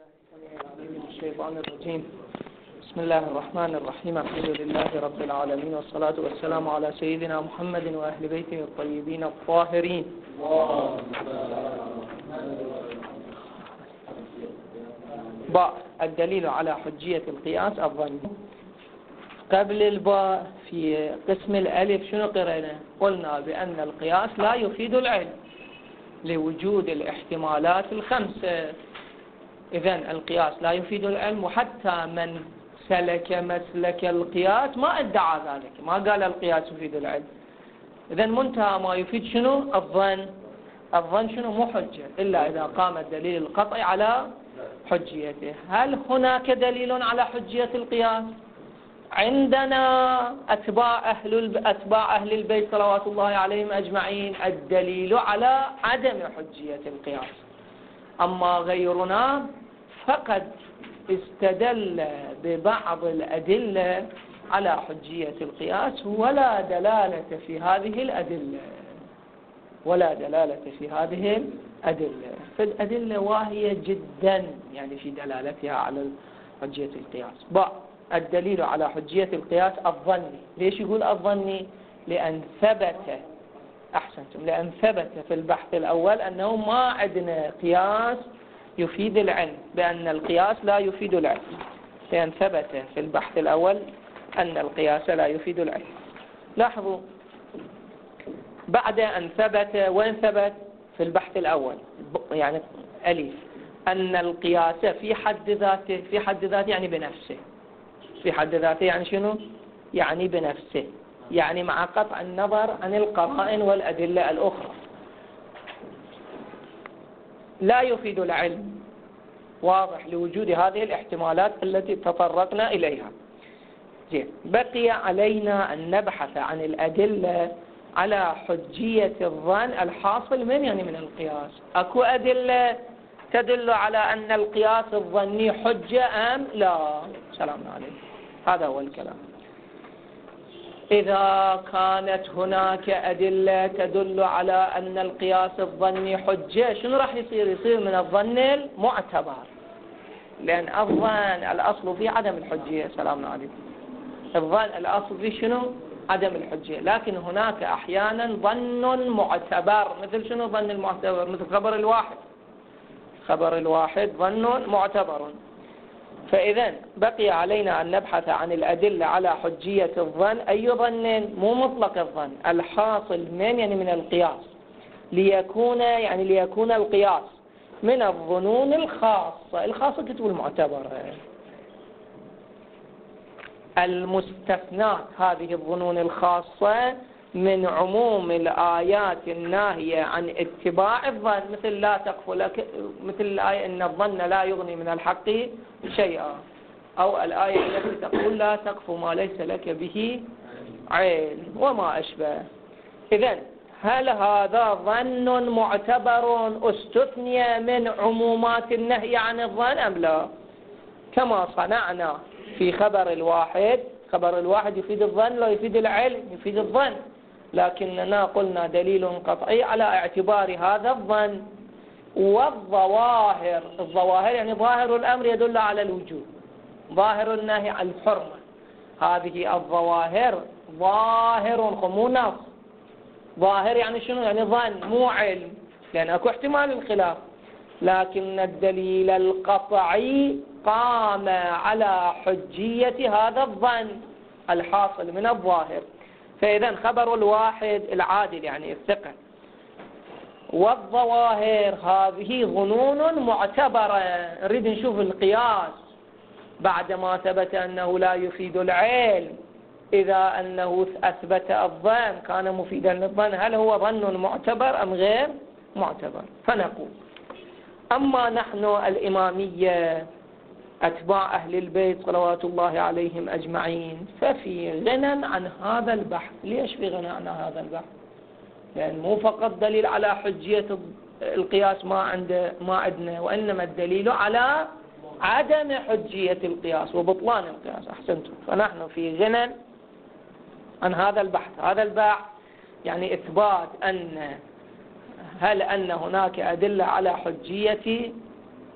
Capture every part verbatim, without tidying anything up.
من الشيطان الرجيم. بسم الله الرحمن الرحيم. الحمد لله رب العالمين، والصلاة والسلام على سيدنا محمد وأهل بيته الطيبين الطاهرين. باء الدليل على حجية القياس الظني. قبل الباء في قسم الألف شنو قرأنا؟ قلنا بأن القياس لا يفيد العلم لوجود الاحتمالات الخمسة. إذن القياس لا يفيد العلم، وحتى من سلك مسلك القياس ما ادعى ذلك، ما قال القياس يفيد العلم. إذن منتهى ما يفيد شنو؟ الظن. الظن شنو؟ مو حجة إلا إذا قام الدليل القطعي على حجيته. هل هناك دليل على حجية القياس؟ عندنا أتباع أهل أتباع أهل البيت صلوات الله عليهم أجمعين الدليل على عدم حجية القياس. أما غيرنا فقد استدل ببعض الأدلة على حجية القياس، ولا دلالة في هذه الأدلة ولا دلالة في هذه الأدلة فالأدلة واهية جدا يعني في دلالتها على حجية القياس. باء الدليل على حجية القياس الظني. ليش يقول الظني؟ لأن ثبت أحسنتم لأن ثبت في البحث الأول أنه ما عندنا قياس يفيد العلم، بأن القياس لا يفيد العلم، لأن ثبت في البحث الأول أن القياس لا يفيد العلم. لاحظوا بعد أن ثبت، وين ثبت؟ في البحث الأول يعني أليف، أن القياس في حد ذاته في حد ذاته يعني بنفسه في حد ذاته يعني شنو؟ يعني بنفسه، يعني مع قطع النظر عن القرائن والأدلة الأخرى لا يفيد العلم، واضح لوجود هذه الاحتمالات التي تطرقنا إليها. زين، بقي علينا أن نبحث عن الأدلة على حجية الظن الحاصل من يعني من القياس. أكو أدلة تدل على أن القياس الظني حجة أم لا؟ سلام عليكم. هذا هو الكلام. إذا كانت هناك أدلة تدل على أن القياس الظني حجة، شنو راح يصير؟ يصير من الظن المعتبر، لأن الظن الأصل فيه عدم الحجية. سلام عليكم. الظن الأصل فيه شنو؟ عدم الحجية، لكن هناك أحيانا ظن معتبر. مثل شنو ظن المعتبر؟ مثل خبر الواحد. خبر الواحد ظن معتبر. فإذا بقي علينا أن نبحث عن الأدلة على حجية الظن. أي ظن؟ مو مطلق الظن، الحاصل من يعني من القياس، ليكون يعني ليكون القياس من الظنون الخاصة. الخاصة كتب المعتبرة المستثنات. هذه الظنون الخاصة من عموم الآيات الناهية عن اتباع الظن، مثل لا تقف لك، مثل الآية إن الظن لا يغني من الحق شيئا، أو الآية التي تقول لا تقف ما ليس لك به علم وما أشبه. إذن هل هذا ظن معتبر استثني من عمومات النهي عن الظن أم لا؟ كما صنعنا في خبر الواحد. خبر الواحد يفيد الظن لا يفيد العلم؟ يفيد الظن، لكننا قلنا دليل قطعي على اعتبار هذا الظن. والظواهر، الظواهر يعني ظاهر الأمر يدل على الوجوب، ظاهر النهي على الحرمة. هذه الظواهر ظاهر مو نص. ظاهر يعني شنو؟ يعني ظن مو علم، لأن أكو احتمال الخلاف، لكن الدليل القطعي قام على حجية هذا الظن الحاصل من الظاهر. فإذا خبر الواحد العادل يعني الثقة، والظواهر هذه ظنون معتبرة. نريد نشوف القياس بعدما ثبت أنه لا يفيد العلم، إذا أنه أثبت الظن كان مفيدا للظن، هل هو ظن معتبر أم غير معتبر؟ فنقول أما نحن الإمامية أتباع أهل البيت صلوات الله عليهم أجمعين ففي غنى عن هذا البحث. ليش في غنى عن هذا البحث؟ لأن مو فقط دليل على حجية القياس ما عنده ما عندنا، وإنما الدليل على عدم حجية القياس وبطلان القياس. أحسنتم. فنحن في غنى عن هذا البحث. هذا البحث يعني إثبات أن هل أن هناك أدلة على حجية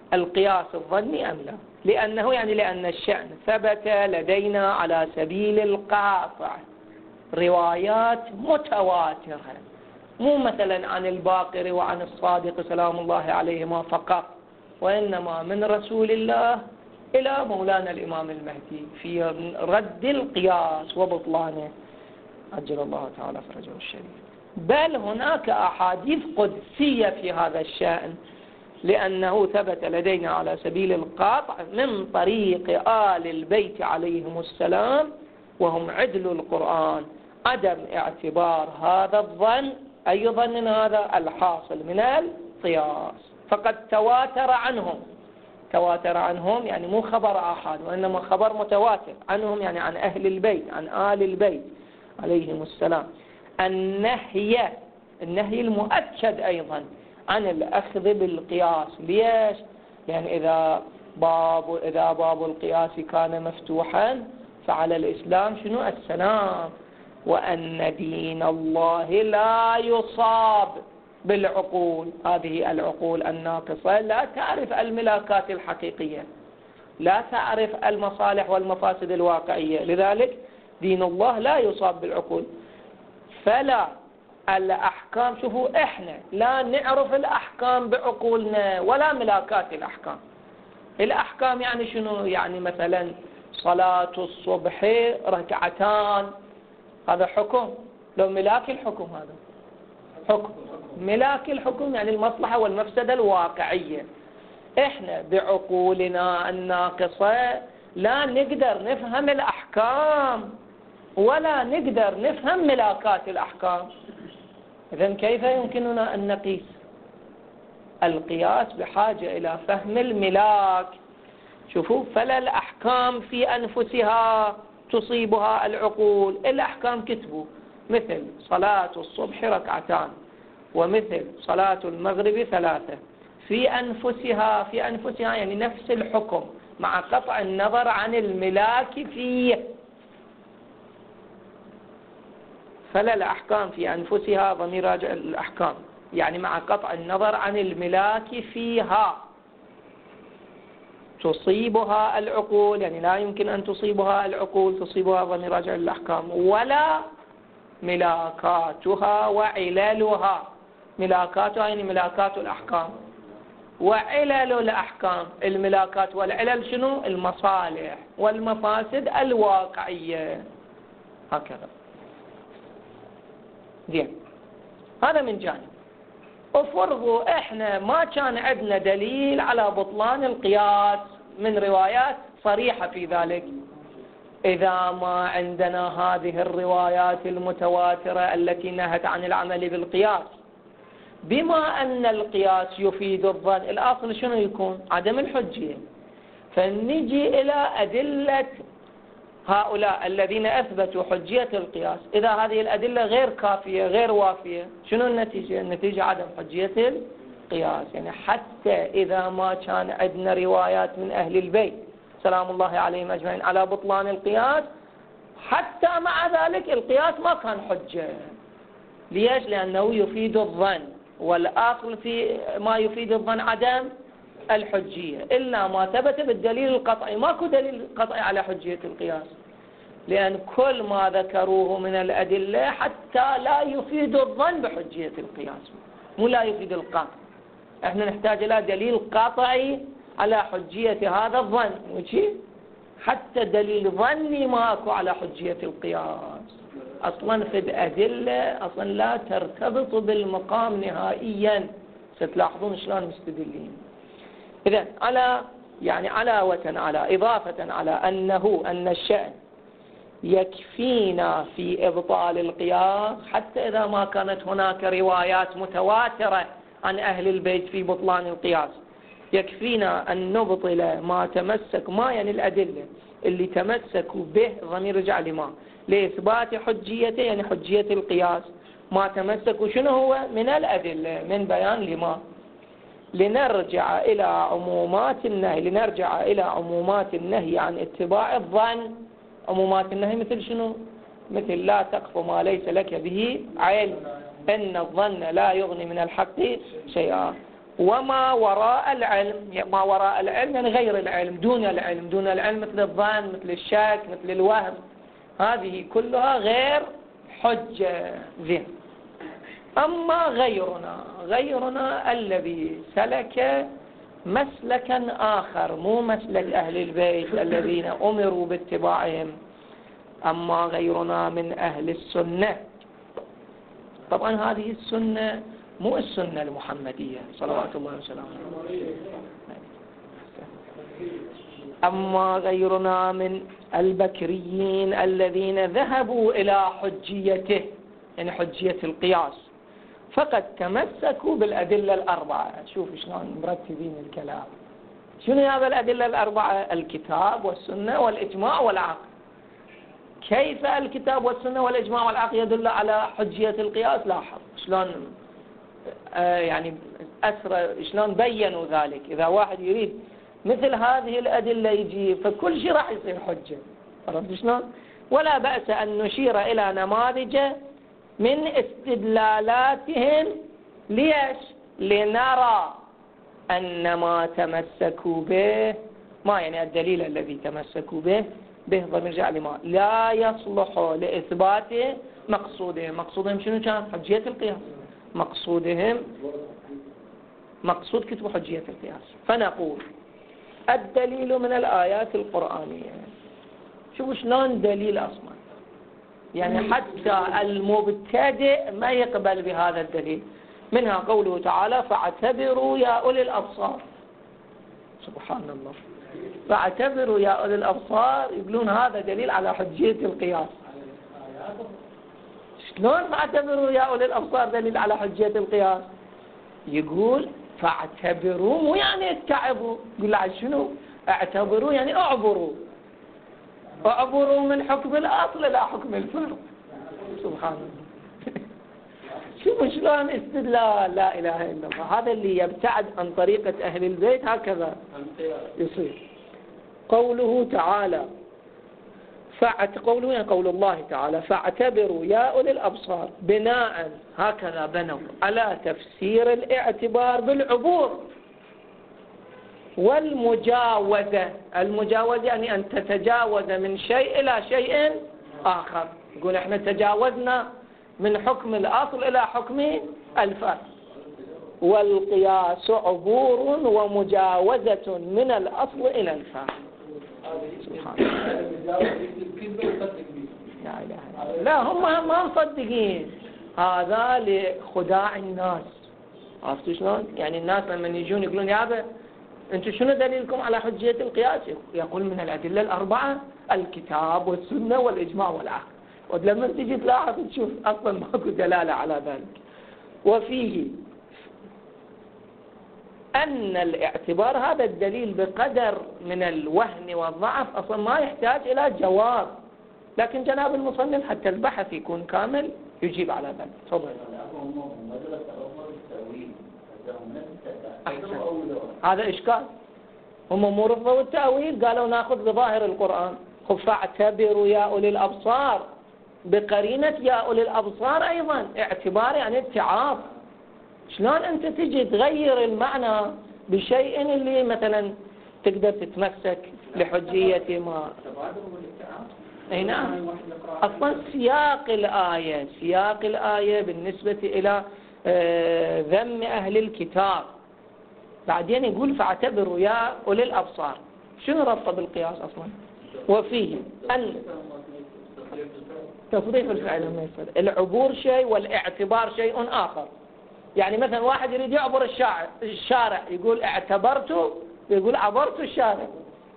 القياس الظني أم لا؟ لأنه يعني لأن الشأن ثبت لدينا على سبيل القاطع روايات متواترة، مو مثلا عن الباقر وعن الصادق سلام الله عليهما فقط، وإنما من رسول الله إلى مولانا الإمام المهدي في رد القياس وبطلانه عجل الله تعالى فرجه الشريف. بل هناك أحاديث قدسية في هذا الشأن، لأنه ثبت لدينا على سبيل القاطع من طريق آل البيت عليهم السلام وهم عدل القرآن عدم اعتبار هذا الظن، أي ظن هذا؟ الحاصل من القياس، فقد تواتر عنهم. تواتر عنهم يعني مو خبر آحاد، وإنما خبر متواتر عنهم، يعني عن أهل البيت، عن آل البيت عليهم السلام، النهي النهي المؤكد أيضا عن الأخذ بالقياس. ليش؟ لأن إذا باب إذا باب القياس كان مفتوحا فعلى الإسلام شنو؟ السلام، وأن دين الله لا يصاب بالعقول. هذه العقول الناقصة لا تعرف الملاكات الحقيقية، لا تعرف المصالح والمفاسد الواقعية، لذلك دين الله لا يصاب بالعقول. فلا الأحكام، شوفوا إحنا لا نعرف الأحكام بعقولنا ولا ملاكات الأحكام. الأحكام يعني شنو؟ يعني مثلا صلاة الصبح ركعتان، هذا حكم. لو ملاك الحكم، هذا حكم ملاك الحكم، يعني المصلحة والمفسدة الواقعية. إحنا بعقولنا الناقصة لا نقدر نفهم الأحكام ولا نقدر نفهم ملاكات الأحكام. إذن كيف يمكننا أن نقيس؟ القياس بحاجة إلى فهم الملاك. شوفوا، فلا الأحكام في أنفسها تصيبها العقول. الأحكام كتبوا مثل صلاة الصبح ركعتان ومثل صلاة المغرب ثلاثة، في أنفسها في أنفسها يعني نفس الحكم مع قطع النظر عن الملاك فيه. فلا الأحكام في أنفسها ضمير راجع الأحكام، يعني مع قطع النظر عن الملاك فيها تصيبها العقول، يعني لا يمكن أن تصيبها العقول، تصيبها ضمير راجع الأحكام، ولا ملاكاتها وعللها. ملاكاتها يعني ملاكات الأحكام، وعلل الأحكام. الملاكات والعلل شنو؟ المصالح والمفاسد الواقعية. هكذا. زين، هذا من جانب. وفرضوا احنا ما كان عندنا دليل على بطلان القياس من روايات صريحة في ذلك. إذا ما عندنا هذه الروايات المتواترة التي نهت عن العمل بالقياس، بما أن القياس يفيد الظن، الأصل شنو يكون؟ عدم الحجية. فنجي إلى أدلة هؤلاء الذين أثبتوا حجية القياس. إذا هذه الأدلة غير كافية غير وافية، شنو النتيجة؟ النتيجة عدم حجية القياس. يعني حتى إذا ما كان عندنا روايات من أهل البيت سلام الله عليهم أجمعين على بطلان القياس، حتى مع ذلك القياس ما كان حجة. ليش؟ لأنه يفيد الظن، والأصل في ما يفيد الظن عدم الحجية، إلا ما ثبت بالدليل القطعي. ماكو دليل قطعي على حجية القياس، لأن كل ما ذكروه من الأدلة حتى لا يفيد الظن بحجية القياس، مو لا يفيد القطع. احنا نحتاج إلى دليل قطعي على حجية هذا الظن، وشي حتى دليل ظني ماكو على حجية القياس. أصلا في الأدلة أصلا لا ترتبط بالمقام نهائيا. ستلاحظون شلون مستدلين. إذن على يعني علاوة على إضافة على أنه أن الشأن يكفينا في إبطال القياس، حتى إذا ما كانت هناك روايات متواترة عن أهل البيت في بطلان القياس، يكفينا أن نبطل ما تمسك ما يعني الأدلة اللي تمسكوا به ضمير رجع لما لإثبات حجيته، يعني حجية القياس. ما تمسكوا شنو هو؟ من الأدلة، من بيان لما. لنرجع إلى عمومات النهي لنرجع إلى عمومات النهي عن اتباع الظن. عمومات النهي مثل شنو؟ مثل لا تقف ما ليس لك به علم، إن الظن لا يغني من الحق شيئا. وما وراء العلم. ما وراء العلم يعني غير العلم، دون العلم. دون العلم مثل الظن، مثل الشك، مثل الوهم، هذه كلها غير حجة ذن. أما غيرنا، غيرنا الذي سلك مسلكا آخر، مو مسلك أهل البيت الذين أمروا باتباعهم، أما غيرنا من أهل السنة. طبعا هذه السنة مو السنة المحمدية صلوات الله وسلامه عليه. أما غيرنا من البكريين الذين ذهبوا إلى حجيته، يعني حجية القياس، فقد تمسكوا بالأدلة الأربعة. شوف شلون مرتبين الكلام. شنو هذا الأدلة الأربعة؟ الكتاب والسنة والإجماع والعقل. كيف الكتاب والسنة والإجماع والعقل يدل على حجية القياس؟ لاحظ شلون آه يعني أسرى، شلون بينوا ذلك. إذا واحد يريد مثل هذه الأدلة يجي، فكل شيء راح يصير حجة. عرفت شلون؟ ولا بأس أن نشير إلى نماذج من استدلالاتهم. ليش؟ لنرى أن ما تمسكوا به، ما يعني الدليل الذي تمسكوا به به ضمير لما لا يصلح لإثبات مقصودهم. مقصودهم شنو كان؟ حجية القياس. مقصودهم مقصود كتب حجية القياس. فنقول الدليل من الآيات القرآنية. شوفوا شلون دليل أصلا، يعني حتى المبتدئ ما يقبل بهذا الدليل. منها قوله تعالى فاعتبروا يا أولي الأبصار. سبحان الله، فاعتبروا يا أولي الأبصار، يقولون هذا دليل على حجية القياس. شلون فاعتبروا يا أولي الأبصار دليل على حجية القياس؟ يقول فاعتبروا، مو يعني اتعبوا. يقول لا، شنو اعتبروا؟ يعني اعبروا، اعبروا من حكم الأصل إلى حكم الفرع. سبحان الله. شوفوا شلون استدلال. لا إله إلا الله. هذا اللي يبتعد عن طريقة أهل البيت هكذا يصير. قوله تعالى فاعت قوله يعني قول الله تعالى فاعتبروا يا أولي الأبصار، بناء هكذا بنوا على تفسير الاعتبار بالعبور والمجاوزة. المجاوزة يعني أن تتجاوز من شيء إلى شيء آخر. يقول احنا تجاوزنا من حكم الأصل إلى حكم الفرع. والقياس عبور ومجاوزة من الأصل إلى الفرع. سبحان الله. لا، هم ما مصدقين. هذا لخداع الناس. عرفتوا شلون؟ يعني الناس لما يجون يقولون يا أبا أنتم شنو دليلكم على حجية القياس؟ يقول من الأدلة الأربعة الكتاب والسنة والإجماع والعقل. ولما تجي تلاحظ تشوف أصلا ماكو دلالة على ذلك. وفيه أن الاعتبار هذا الدليل بقدر من الوهن والضعف أصلا ما يحتاج إلى جواب، لكن جناب المصنف حتى البحث يكون كامل يجيب على ذلك. تفضل. هذا إشكال. هم مو رفضوا التأويل، قالوا ناخذ بظاهر القرآن. خب فاعتبروا يا أولي الأبصار بقرينة يا أولي الأبصار أيضا. اعتبار يعني اتعاظ. شلون أنت تجي تغير المعنى بشيء اللي مثلا تقدر تتمسك لحجية ما. أي نعم. أصلا سياق الآية سياق الآية بالنسبة إلى ذم أهل الكتاب. بعدين يقول فاعتبروا يا أولي الأبصار. شنو ربطه بالقياس أصلا؟ وفيه أن تصريف الفعل ما يصير. العبور شيء والاعتبار شيء آخر. يعني مثلا واحد يريد يعبر الشارع الشارع يقول اعتبرته، يقول عبرت الشارع.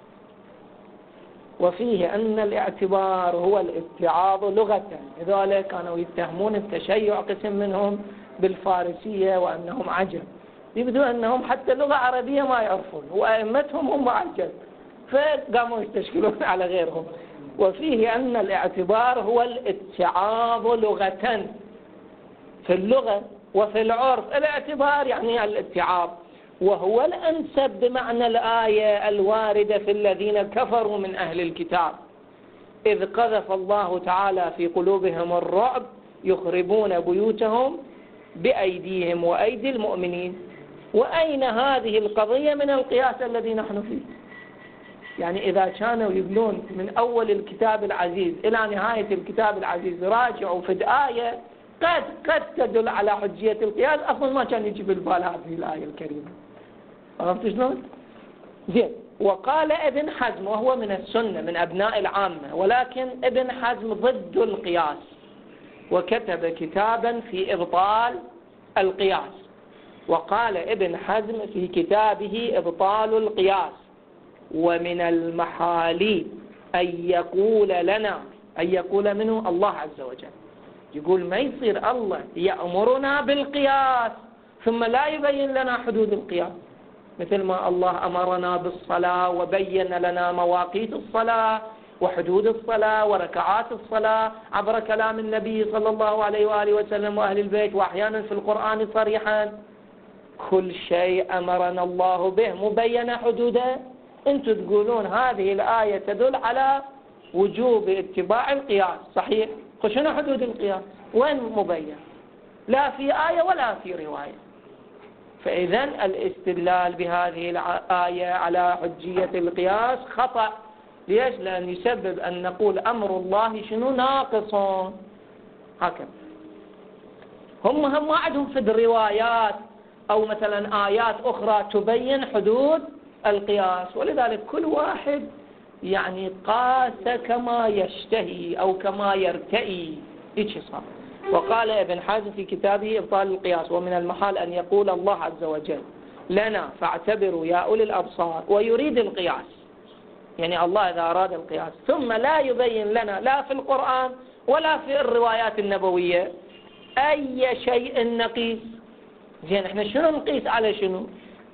وفيه أن الاعتبار هو الاتعاظ لغة. لذلك كانوا يتهمون التشيع قسم منهم بالفارسية وأنهم عجب، يبدو أنهم حتى لغة عربية ما يعرفون، وأئمتهم هم عجب، فقاموا يستشكلون على غيرهم. وفيه أن الاعتبار هو الاتعاظ لغة في اللغة، وفي العرف الاعتبار يعني الاتعاظ، وهو الأنسب بمعنى الآية الواردة في الذين كفروا من أهل الكتاب إذ قذف الله تعالى في قلوبهم الرعب يخربون بيوتهم بأيديهم وأيدي المؤمنين. وأين هذه القضية من القياس الذي نحن فيه؟ يعني إذا كانوا يقولون من أول الكتاب العزيز إلى نهاية الكتاب العزيز راجعوا في آية قد قد تدل على حجية القياس، أصلا ما كان يجي بالبال هذه الآية الكريمة. عرفت شلون؟ زين. وقال ابن حزم، وهو من السنة من أبناء العامة، ولكن ابن حزم ضد القياس، وكتب كتابا في إبطال القياس. وقال ابن حزم في كتابه إبطال القياس: ومن المحال أن يقول لنا، أن يقول منه الله عز وجل، يقول ما يصير الله يأمرنا بالقياس ثم لا يبين لنا حدود القياس، مثل ما الله أمرنا بالصلاة وبين لنا مواقيت الصلاة وحدود الصلاة وركعات الصلاة عبر كلام النبي صلى الله عليه وآله وسلم وأهل البيت، وأحيانا في القرآن صريحا. كل شيء أمرنا الله به مبين حدوده. أنتم تقولون هذه الآية تدل على وجوب اتباع القياس، صحيح؟ شنو حدود القياس؟ وين مبين؟ لا في آية ولا في رواية. فإذا الاستدلال بهذه الآية على حجية القياس خطأ. ليش؟ لأن يسبب أن نقول أمر الله شنو ناقص. هكذا هم هم ما عندهم في الروايات أو مثلا آيات أخرى تبين حدود القياس، ولذلك كل واحد يعني قاس كما يشتهي أو كما يرتئي. إيش صار؟ وقال ابن حزم في كتابه إبطال القياس: ومن المحال أن يقول الله عز وجل لنا فاعتبروا يا أولي الأبصار، ويريد القياس، يعني الله إذا أراد القياس ثم لا يبين لنا لا في القرآن ولا في الروايات النبوية أي شيء نقيس. زين احنا شنو نقيس على شنو؟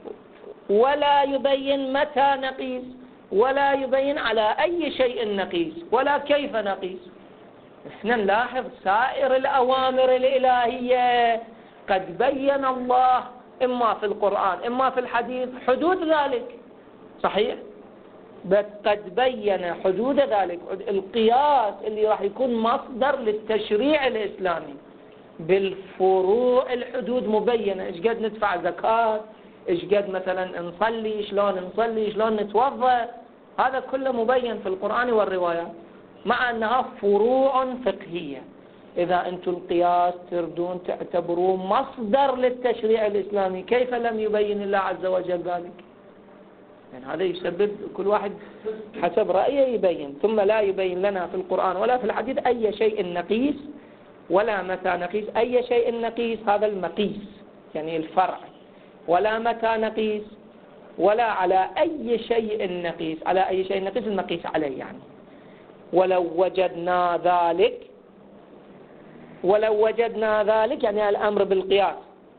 ولا يبين متى نقيس، ولا يبين على أي شيء نقيس، ولا كيف نقيس. احنا نلاحظ سائر الأوامر الإلهية قد بين الله إما في القرآن إما في الحديث حدود ذلك، صحيح؟ بس قد بين حدود ذلك. القياس اللي راح يكون مصدر للتشريع الإسلامي بالفروع الحدود مبينة، إيش قد ندفع زكاة، إيش قد مثلا نصلي، شلون نصلي، شلون نتوضأ، هذا كله مبين في القرآن والروايات، مع أنها فروع فقهية. إذا أنتم القياس تردون تعتبرون مصدر للتشريع الإسلامي، كيف لم يبين الله عز وجل ذلك؟ يعني هذا يسبب كل واحد حسب رأيه يبين. ثم لا يبين لنا في القرآن ولا في الحديث أي شيء نقيس ولا متى نقيس. أي شيء نقيس هذا المقيس يعني الفرع، ولا متى نقيس ولا على أي شيء نقيس. على أي شيء نقيس المقيس عليه يعني. ولو وجدنا ذلك، ولو وجدنا ذلك يعني الأمر بالقياس.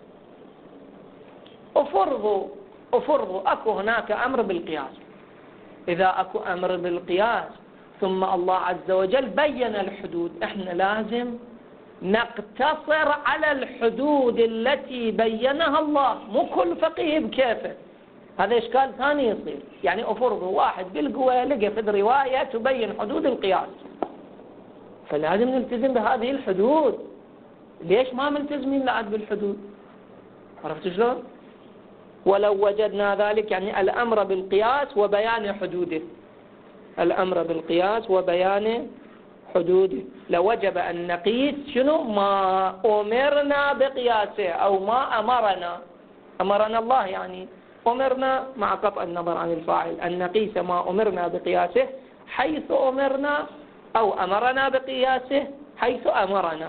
أفرضوا أفرضوا أكو هناك أمر بالقياس. إذا أكو أمر بالقياس ثم الله عز وجل بين الحدود، إحنا لازم نقتصر على الحدود التي بينها الله، مو كل فقيه بكيفه. هذا إشكال ثاني يصير. يعني أفرضوا واحد بالقوة لقى في الرواية تبين حدود القياس، فلازم نلتزم بهذه الحدود. ليش ما ملتزمين لعد بالحدود؟ عرفت شلون؟ ولو وجدنا ذلك يعني الأمر بالقياس وبيان حدوده، الأمر بالقياس وبيان حدوده. لوجب أن نقيس شنو ما أمرنا بقياسه أو ما أمرنا أمرنا الله، يعني أمرنا مع قطع النظر عن الفاعل أن نقيس ما أمرنا بقياسه حيث أمرنا، أو أمرنا بقياسه حيث أمرنا.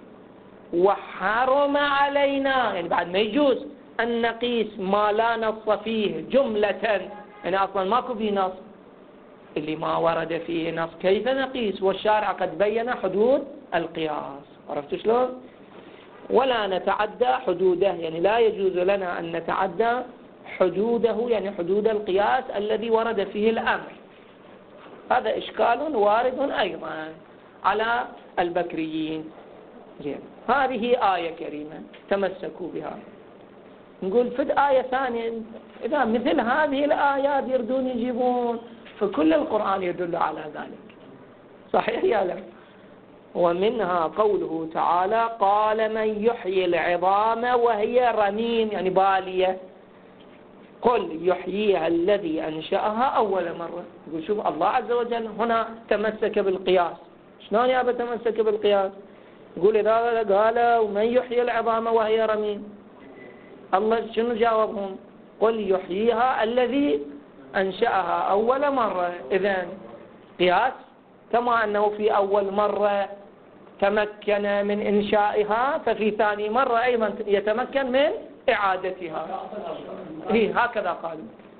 وحرم علينا يعني بعد ما يجوز أن نقيس ما لا نص فيه جملة، يعني أصلا ماكو فيه نص، اللي ما ورد فيه نص كيف نقيس والشارع قد بين حدود القياس. عرفت شلون؟ ولا نتعدى حدوده، يعني لا يجوز لنا أن نتعدى حدوده، يعني حدود القياس الذي ورد فيه الأمر. هذا إشكال وارد أيضا على البكريين. زين. هذه آية كريمة تمسكوا بها. نقول في آية ثانية، إذا مثل هذه الآيات يردون يجيبون فكل القرآن يدل على ذلك، صحيح يا لا؟ ومنها قوله تعالى: قال من يحيي العظام وهي رميم، يعني بالية. قل يحييها الذي أنشأها أول مرة. يقول شوف الله عز وجل هنا تمسك بالقياس. شلون يا تمسك بالقياس؟ يقول إذا قال ومن يحيي العظام وهي رميم، الله شنو جاوبهم؟ قل يحييها الذي أنشأها أول مرة. إذن قياس كما أنه في أول مرة تمكن من إنشائها، ففي ثاني مرة أيضا يتمكن من إعادتها. هي هكذا قالوا.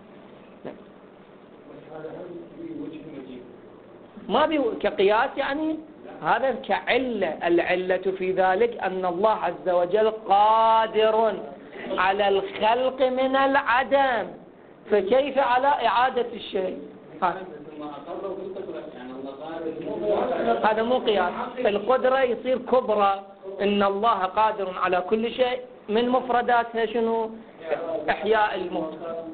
ما بي كقياس يعني، هذا كعلة. العلة في ذلك أن الله عز وجل قادر على الخلق من العدم، فكيف على إعادة الشيء؟ هذا مو قياس. القدرة يصير كبرى، إن الله قادر على كل شيء، من مفرداتها شنو؟ إحياء الموت.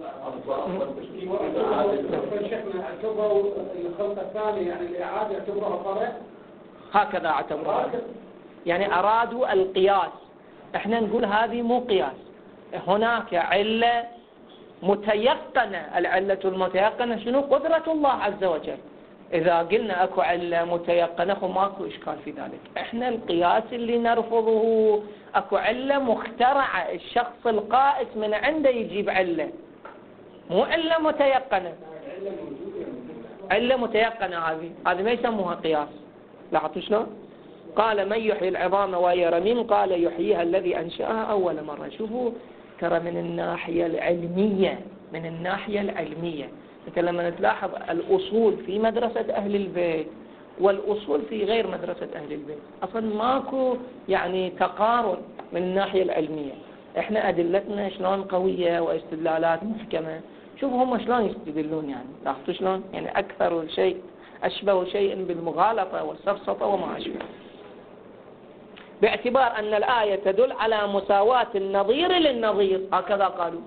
الخلق الثاني يعني الإعادة يعتبرها فرع، هكذا اعتبرها. يعني أرادوا القياس، احنا نقول هذه مو قياس. هناك علة متيقنة. العلة المتيقنة شنو؟ قدرة الله عز وجل. إذا قلنا أكو علة متيقنة فماكو إشكال في ذلك. إحنا القياس اللي نرفضه أكو علة مخترعة، الشخص القائس من عنده يجيب علة، مو علة متيقنة. علة متيقنة هذه هذه ما يسموها قياس. لاحظتوا شلون؟ قال من يحيي العظام وهي رميم، قال يحييها الذي أنشأها أول مرة. شوفوا ترى من الناحية العلمية، من الناحية العلمية أنت لما تلاحظ الأصول في مدرسة أهل البيت والأصول في غير مدرسة أهل البيت أصلا ماكو يعني تقارن من الناحية العلمية. إحنا أدلتنا شلون قوية واستدلالات محكمة. شوف هم شلون يستدلون، يعني لاحظتوا شلون؟ يعني أكثر شيء أشبه شيء بالمغالطة والسفسطة وما أشبه، باعتبار أن الآية تدل على مساواة النظير للنظير. هكذا قالوا،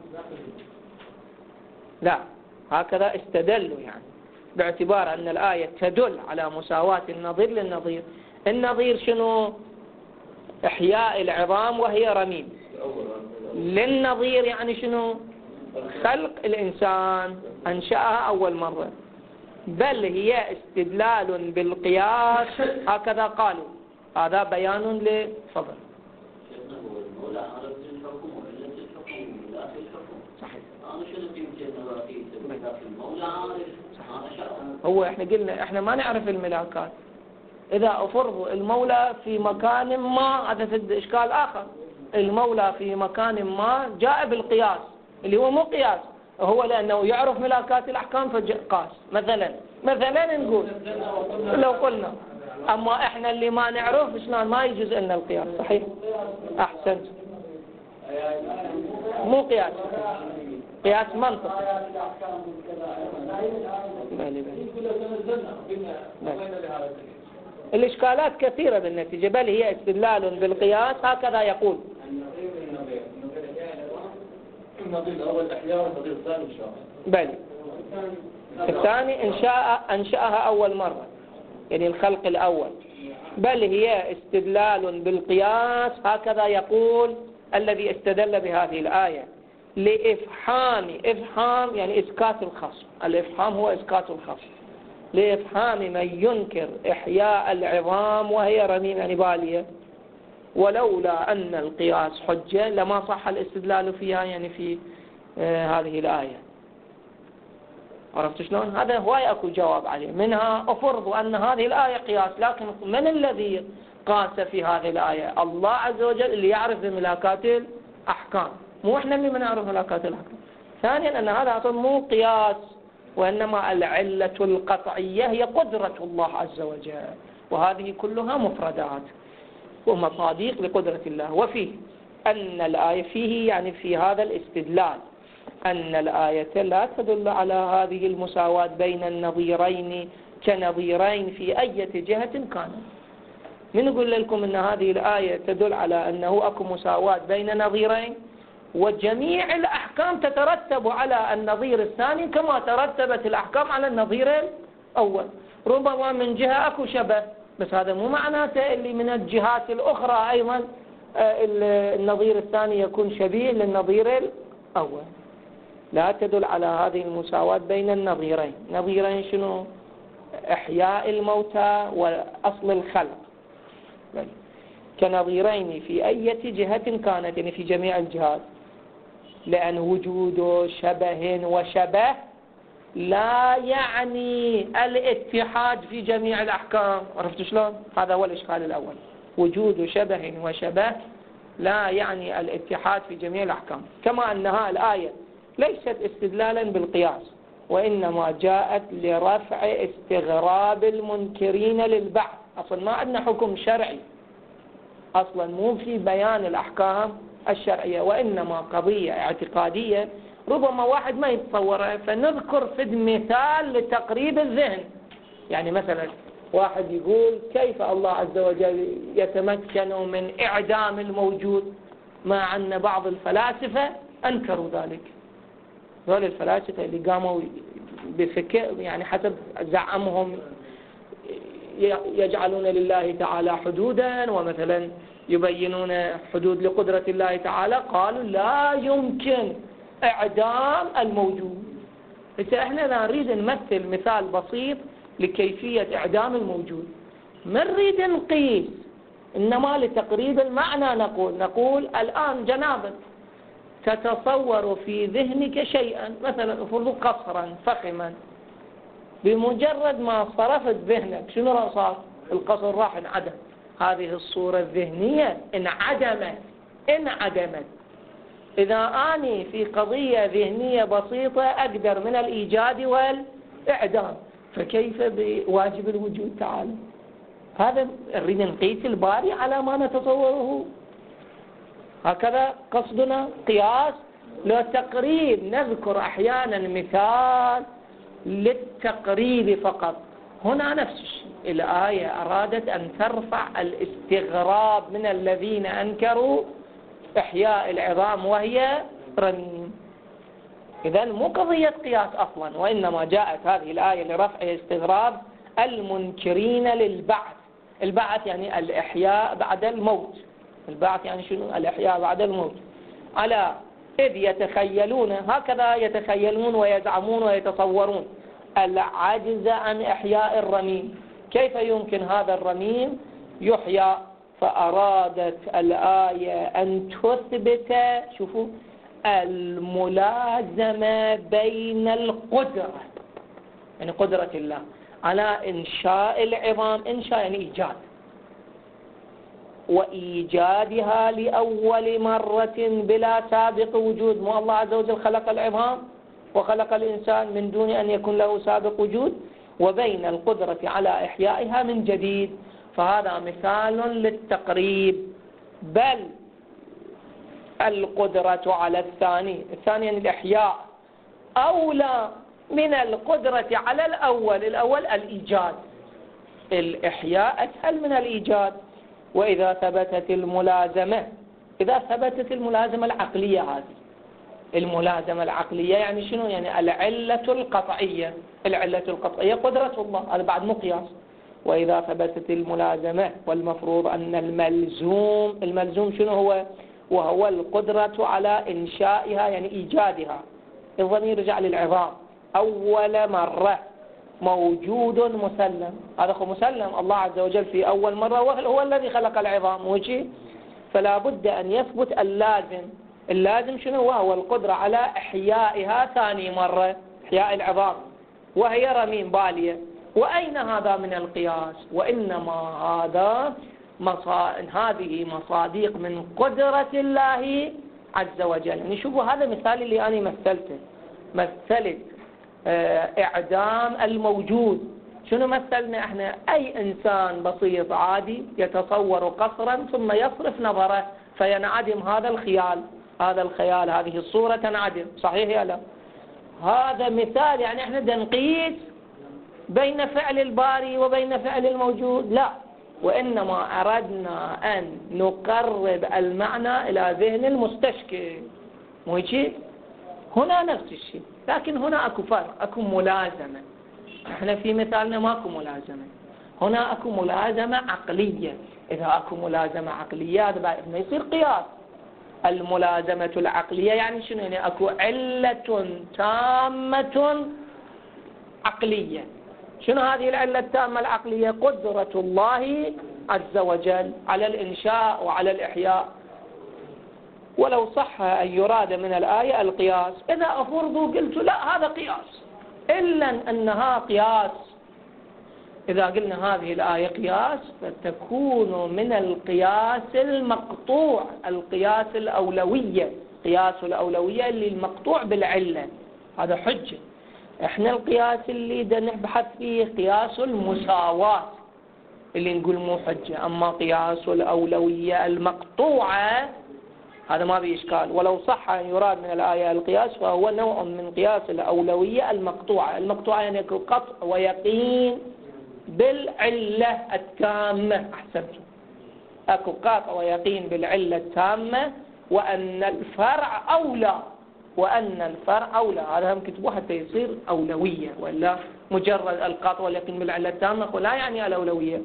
لا هكذا استدلوا، يعني باعتبار أن الآية تدل على مساواة النظير للنظير. النظير شنو؟ إحياء العظام وهي رميم. للنظير يعني شنو؟ خلق الإنسان أنشأها أول مرة. بل هي استدلال بالقياس، هكذا قالوا. هذا بيان لفضل. صحيح. هو احنا قلنا احنا ما نعرف الملاكات. إذا أفرض المولى في مكان ما، هذا في إشكال آخر. المولى في مكان ما جاء بالقياس اللي هو مو قياس، هو لأنه يعرف ملاكات الأحكام فقاس. مثلا مثلا نقول لو قلنا، أما إحنا اللي ما نعرف شلون ما يجوز لنا القياس. صحيح، أحسنت. مو قياس، قياس منطقي. الإشكالات كثيرة بالنتيجة، بل هي استدلال بالقياس، هكذا يقول. النظير الأول إحياء، والنظير الثاني إنشاء. بل الثاني إنشاء أنشأها أول مرة، يعني الخلق الأول. بل هي استدلال بالقياس، هكذا يقول الذي استدل بهذه الآية، لإفحام. إفحام يعني إسكات الخصم. الإفحام هو إسكات الخصم. لإفحام من ينكر إحياء العظام وهي رميم، يعني بالية. ولولا أن القياس حجة لما صح الاستدلال فيها، يعني في آه هذه الآية. عرفت شلون؟ هذا هواي أكو جواب عليه. منها أفرض أن هذه الآية قياس، لكن من الذي قاس في هذه الآية؟ الله عز وجل اللي يعرف بملاكات الأحكام، مو إحنا اللي ما نعرف ملاكات الأحكام. ثانيا أن هذا أصلا مو قياس، وإنما العلة القطعية هي قدرة الله عز وجل، وهذه كلها مفردات ومصادق لقدرة الله. وفيه أن الآية فيه يعني في هذا الاستدلال أن الآية لا تدل على هذه المساواة بين النظيرين كنظيرين في أي جهة كان. من يقول لكم أن هذه الآية تدل على أنه أكو مساواة بين نظيرين، وجميع الأحكام تترتب على النظير الثاني كما ترتبت الأحكام على النظير الأول. ربما من جهة أكو شبه، بس هذا مو معناته اللي من الجهات الأخرى أيضا النظير الثاني يكون شبيه للنظير الأول. لا تدل على هذه المساواة بين النظيرين. نظيرين شنو؟ إحياء الموتى وأصل الخلق، كنظيرين في أي جهة كانت، يعني في جميع الجهات، لأن وجود شبه وشبه لا يعني الاتحاد في جميع الأحكام. عرفت شلون؟ هذا هو الإشكال الأول. وجود شبه وشبه لا يعني الاتحاد في جميع الأحكام، كما أنها الآية ليست استدلالا بالقياس، وإنما جاءت لرفع استغراب المنكرين للبعث. أصلا ما عندنا حكم شرعي، أصلا مو في بيان الأحكام الشرعية، وإنما قضية اعتقادية ربما واحد ما يتصورها، فنذكر فد مثال لتقريب الذهن. يعني مثلا واحد يقول كيف الله عز وجل يتمكن من إعدام الموجود، مع أن بعض الفلاسفة أنكروا ذلك. ذول الفلاسفة اللي قاموا بفكر، يعني حسب زعمهم يجعلون لله تعالى حدودا، ومثلا يبينون حدود لقدرة الله تعالى، قالوا لا يمكن إعدام الموجود. إذا إحنا نريد نمثل مثال بسيط لكيفية إعدام الموجود، ما نريد نقيس، إنما لتقريب المعنى نقول نقول الآن جنابك تتصور في ذهنك شيئا، مثلا افرض قصرا فخما، بمجرد ما صرفت ذهنك شنو صار؟ القصر راح انعدم. هذه الصورة الذهنية انعدمت انعدمت إذا أني في قضية ذهنية بسيطة أقدر من الإيجاد والإعدام، فكيف بواجب الوجود تعالى؟ هذا نريد نقيس الباري على ما نتصوره. هكذا قصدنا قياس لو تقريب، نذكر أحيانا مثال للتقريب فقط. هنا نفس الشيء، الآية أرادت أن ترفع الاستغراب من الذين أنكروا إحياء العظام وهي رميم. إذن مو قضية قياس أصلا، وإنما جاءت هذه الآية لرفع استغراب المنكرين للبعث. البعث يعني الإحياء بعد الموت. البعث يعني شنو؟ الإحياء بعد الموت. على إذ يتخيلون، هكذا يتخيلون ويزعمون ويتصورون العجز عن إحياء الرميم. كيف يمكن هذا الرميم يحيى؟ فأرادت الآية أن تثبت، شوفوا، الملازمة بين القدرة، يعني قدرة الله على إنشاء العظام، إنشاء يعني إيجاد، وإيجادها لأول مرة بلا سابق وجود. مو الله عز وجل خلق العظام وخلق الإنسان من دون أن يكون له سابق وجود، وبين القدرة على إحيائها من جديد. فهذا مثال للتقريب. بل القدرة على الثاني، الثاني يعني الإحياء، أولى من القدرة على الأول. الأول الإيجاد، الإحياء أسهل من الإيجاد. وإذا ثبتت الملازمة، إذا ثبتت الملازمة العقلية، هذه الملازمة العقلية يعني شنو؟ يعني العلة القطعية. العلة القطعية قدرة الله، هذا بعد مقياس. وإذا ثبتت الملازمة، والمفروض أن الملزوم، الملزوم شنو هو؟ وهو القدرة على إنشائها يعني إيجادها. الضمير يرجع للعظام. أول مرة موجود مسلم، هذا هو مسلم. الله عز وجل في أول مرة هو الذي خلق العظام، وشي فلا بد أن يثبت اللازم. اللازم شنو؟ وهو القدرة على إحيائها ثاني مرة، إحياء العظام وهي رميم بالية. وأين هذا من القياس؟ وإنما هذا مصا... هذه مصاديق من قدرة الله عز وجل. يعني شوفوا، هذا مثال اللي أنا مثلته، مثلت إعدام الموجود. شنو مثلنا احنا؟ أي إنسان بسيط عادي يتصور قصرا ثم يصرف نظره فينعدم هذا الخيال، هذا الخيال، هذه الصورة تنعدم، صحيح يا لا؟ هذا مثال. يعني احنا نقيس بين فعل الباري وبين فعل الموجود؟ لا، وإنما أردنا أن نقرب المعنى إلى ذهن المستشكل، مو هيك؟ هنا نفس الشيء، لكن هنا أكو فرق، أكو ملازمة. احنا في مثالنا ماكو ملازمة، هنا أكو ملازمة عقلية. إذا أكو ملازمة عقلية هذا ما يصير قياس. الملازمة العقلية يعني شنو؟ يعني أكو علة تامة عقلية. شنو هذه العلة التامة العقلية؟ قدرة الله عز وجل على الإنشاء وعلى الإحياء. ولو صح أن يراد من الآية القياس، إذا أفرضوا قلت لا هذا قياس، إلا أنها قياس. إذا قلنا هذه الآية قياس فتكون من القياس المقطوع، القياس الأولوية، قياس الأولوية اللي المقطوع بالعلة، هذا حجة. إحنا القياس اللي دا نبحث فيه قياس المساواة اللي نقول مو حجة، أما قياس الأولوية المقطوعة هذا ما بيه إشكال. ولو صح أن يراد من الآية القياس فهو نوع من قياس الأولوية المقطوعة. المقطوعة يعني قطع ويقين بالعلة التامة. أحسنت، أكو قطع ويقين بالعلة التامة، وأن الفرع أولى، وأن الفرع أولى. هذا هم كتبوه حتى يصير أولوية، ولا مجرد القطع واليقين بالعلة التامة لا يعني الأولوية.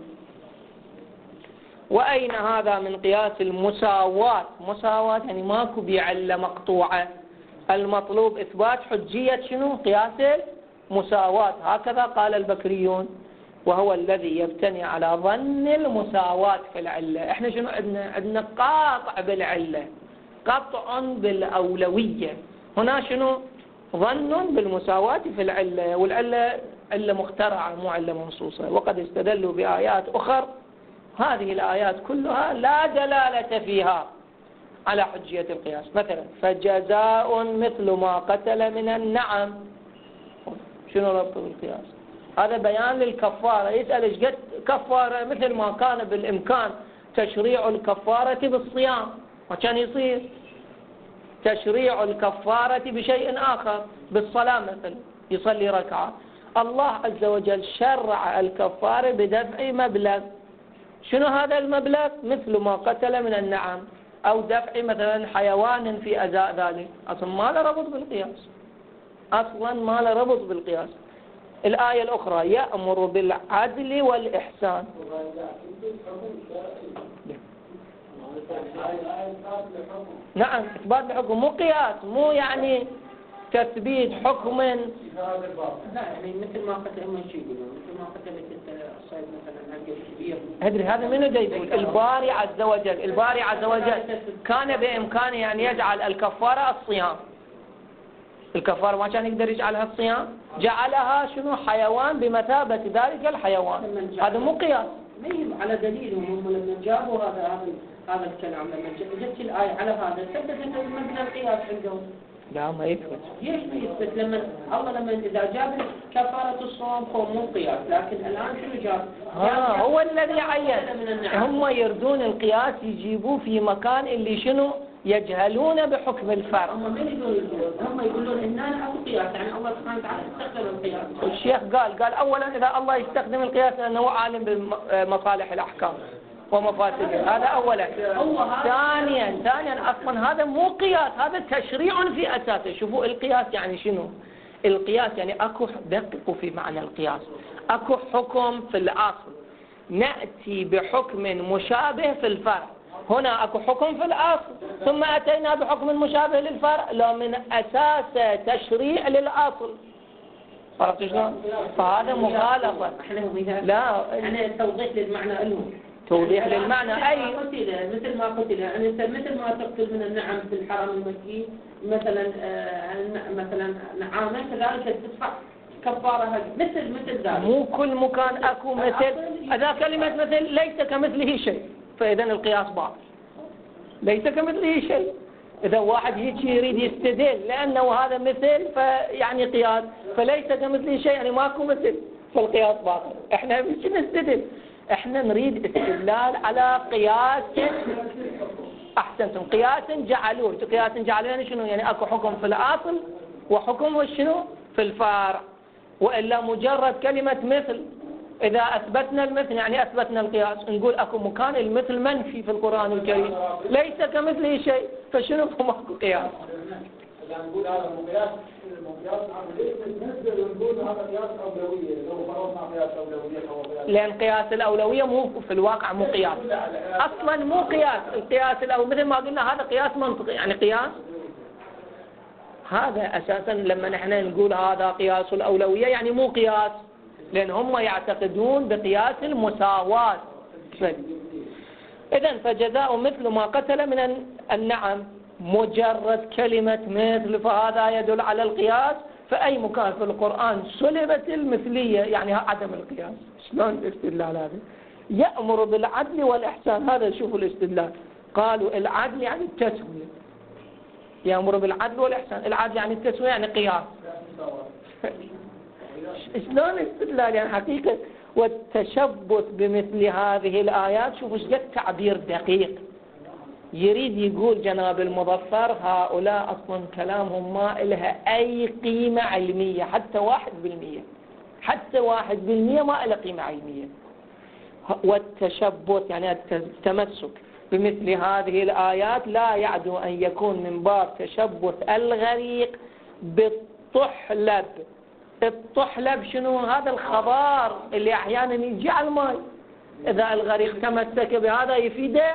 وأين هذا من قياس المساواة؟ مساواة يعني ماكو بعلة مقطوعة، المطلوب إثبات حجية شنو؟ قياس المساواة. هكذا قال البكريون، وهو الذي يبتني على ظن المساواة في العلة. احنا شنو عندنا؟ عندنا قاطع بالعلة، قطع بالأولوية. هنا شنو؟ ظن بالمساواة في العلة، والعلة علة مخترعة مو علة منصوصة. وقد استدلوا بآيات أخر، هذه الآيات كلها لا دلالة فيها على حجية القياس. مثلا فجزاء مثل ما قتل من النعم، شنو ربط بالقياس؟ هذا بيان للكفارة. يسأل ايش قد كفارة؟ مثل ما كان بالإمكان تشريع الكفارة بالصيام، ما كان يصير تشريع الكفارة بشيء آخر، بالصلاة مثلا يصلي ركعة. الله عز وجل شرع الكفارة بدفع مبلغ. شنو هذا المبلغ؟ مثل ما قتل من النعم، أو دفع مثلا حيوان في أزاء ذلك. أصلا ما له ربط بالقياس، أصلا ما له ربط بالقياس. الآية الأخرى يأمر بالعدل والإحسان. نعم، إثبات الحكم مو قياس، مو يعني تثبيت حكم. لا يعني مثل ما قتل هم شيء يقولون مثل ما قتلت الصيد مثلا عقل كبير. أدري هذا منو دا يقول؟ الباري عز وجل. الباري عز وجل كان بإمكانه أن يجعل الكفارة الصيام. الكفارة ما كان يقدر يجعلها الصيام، جعلها شنو؟ حيوان بمثابة ذلك الحيوان. هذا مو قياس. على دليلهم هم لما جابوا هذا هذا هذا الكلام، لما جت الآية على هذا ثبتت مبنى القياس عندهم. لا ما يثبت. ليش ما يثبت؟ لما الله لما إذا جاب كفارة الصوم هو مو قياس، لكن الآن شنو جاب؟ آه هو الذي عين. هم يردون القياس يجيبوه في مكان اللي شنو؟ يجهلون بحكم الفرع. هم من يقولون؟ هم يقولون إن أنا أبو قياس، يعني الله سبحانه وتعالى استخدم القياس. الشيخ قال قال أولا إذا الله يستخدم القياس لأنه عالم بمصالح الأحكام ومفاسدها، هذا أولا. ثانيا ثانيا أصلا هذا مو قياس، هذا تشريع في أساسه. شوفوا القياس يعني شنو؟ القياس يعني أكو، دققوا في معنى القياس، أكو حكم في الأصل نأتي بحكم مشابه في الفرع. هنا أكو حكم في الأصل ثم أتينا بحكم مشابه للفرع، لو من أساس تشريع للأصل. عرفت شلون؟ فهذا مغالطة. لا يعني توضيح للمعنى لهم. توضيح للمعنى أي قتل مثل ما قتل، يعني أنت مثل ما تقتل من النعم في الحرم المكي مثلا آه مثلا نعامة، كذلك تدفع كفارة مثل مثل ذلك. مو كل مكان أكو مثل. إذا كلمة مثل ليس كمثله شيء فإذا القياس باطل. ليس كمثله شيء. إذا واحد هيك يريد يستدل لأنه هذا مثل فيعني قياس، فليس كمثله شيء يعني ماكو مثل، فالقياس باطل. إحنا مش نستدل، إحنا نريد استدلال على قياس. أحسنتم، قياس جعلوه. قياس جعلوه يعني شنو؟ يعني أكو حكم في الأصل وحكم وشنو في الفرع، وإلا مجرد كلمة مثل. إذا أثبتنا المثل يعني أثبتنا القياس. نقول أكو مكان المثل منفي في القرآن الكريم، ليس كمثله شيء، فشنو؟ فماكو قياس. يعني نقول هذا مقياس مقياس عملي ننزل ونقول هذا قياس أولوية لو فرضنا قياس أولوية فهو قياس. لأن قياس الأولوية مو في الواقع مو قياس أصلا، مو قياس. القياس الأولوية مثل ما قلنا هذا قياس منطقي، يعني قياس هذا أساسا لما نحن نقول هذا قياس الأولوية يعني مو قياس، لأن هم يعتقدون بقياس المساواة. إذن فجزاء مثل ما قتل من النعم، مجرد كلمة مثل فهذا يدل على القياس. فأي مكان في القرآن سلبت المثلية يعني عدم القياس. شلون الاستدلال هذا؟ يأمر بالعدل والإحسان، هذا شوفوا الاستدلال. قالوا العدل يعني التسوية، يأمر بالعدل والإحسان. العدل يعني التسوية يعني قياس. شلون الاستدلال يعني حقيقة. والتشبث بمثل هذه الآيات شوفوا ايش قد تعبير دقيق. يريد يقول جناب المظفر هؤلاء أصلا كلامهم ما إلها أي قيمة علمية، حتى واحد بالمية، حتى واحد بالمية ما إلها قيمة علمية. والتشبث يعني التمسك بمثل هذه الآيات لا يعدو أن يكون من باب تشبث الغريق بالطحلب. الطحلب شنو؟ هذا الخبار اللي أحيانا يجي على الماء. إذا الغريق تمسك بهذا يفيده.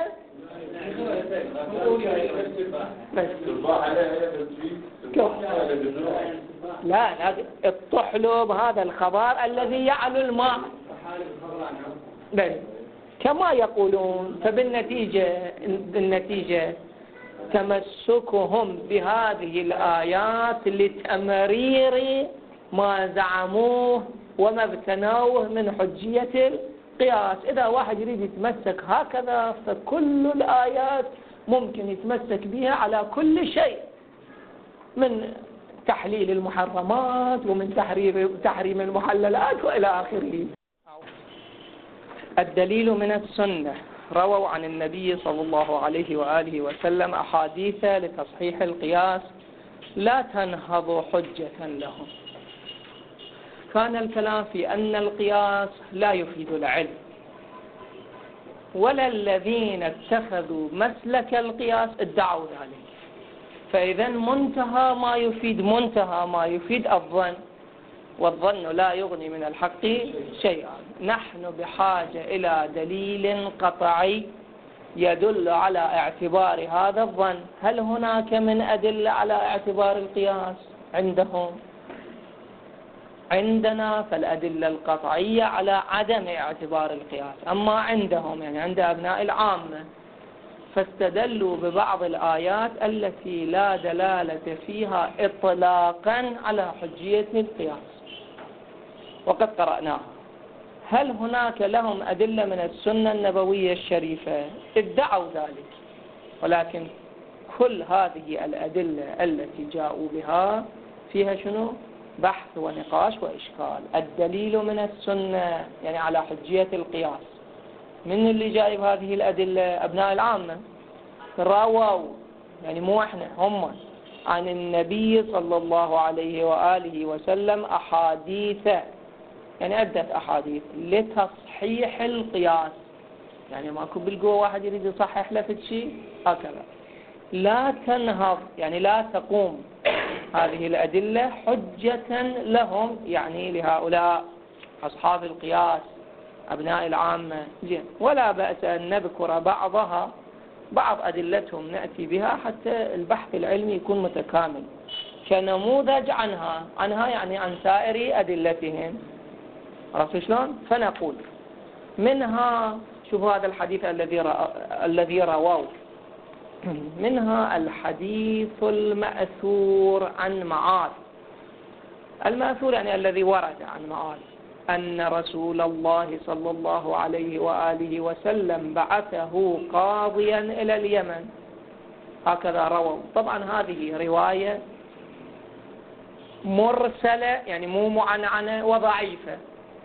لا لا، الطحلب هذا الخبار الذي يعلو الماء. بل كما يقولون. فبالنتيجة بالنتيجة تمسكهم بهذه الآيات لتمرير ما زعموه وما ابتنوه من حجية القياس. إذا واحد يريد يتمسك هكذا فكل الآيات ممكن يتمسك بها على كل شيء، من تحليل المحرمات ومن تحريم تحريم المحللات وإلى آخره. الدليل من السنة. رووا عن النبي صلى الله عليه وآله وسلم أحاديث لتصحيح القياس لا تنهض حجة لهم. كان الكلام في أن القياس لا يفيد العلم، ولا الذين اتخذوا مسلك القياس ادعوا ذلك. فإذا منتهى ما يفيد منتهى ما يفيد الظن، والظن لا يغني من الحق شيئا. نحن بحاجة إلى دليل قطعي يدل على اعتبار هذا الظن. هل هناك من أدلة على اعتبار القياس عندهم؟ عندنا فالأدلة القطعية على عدم اعتبار القياس. أما عندهم يعني عند أبناء العامة فاستدلوا ببعض الآيات التي لا دلالة فيها إطلاقا على حجية القياس وقد قرأناها. هل هناك لهم أدلة من السنة النبوية الشريفة؟ ادعوا ذلك، ولكن كل هذه الأدلة التي جاءوا بها فيها شنو؟ بحث ونقاش وإشكال. الدليل من السنة يعني على حجية القياس. من اللي جايب هذه الأدلة؟ أبناء العامة. رووا يعني مو احنا، هم عن النبي صلى الله عليه وآله وسلم أحاديث، يعني عدة أحاديث لتصحيح القياس. يعني ماكو بالقوة واحد يريد يصحح لفت شيء هكذا. لا تنهض يعني لا تقوم هذه الأدلة حجة لهم، يعني لهؤلاء أصحاب القياس أبناء العامة. ولا بأس أن نذكر بعضها، بعض أدلتهم نأتي بها حتى البحث العلمي يكون متكامل كنموذج عنها عنها يعني عن سائر أدلتهم. عرفتوا شلون؟ فنقول منها، شوفوا هذا الحديث الذي الذي رواه، منها الحديث المأثور عن معاذ. المأثور يعني الذي ورد عن معاذ أن رسول الله صلى الله عليه وآله وسلم بعثه قاضيا إلى اليمن. هكذا رووا. طبعا هذه رواية مرسلة يعني مو معنعنة وضعيفة،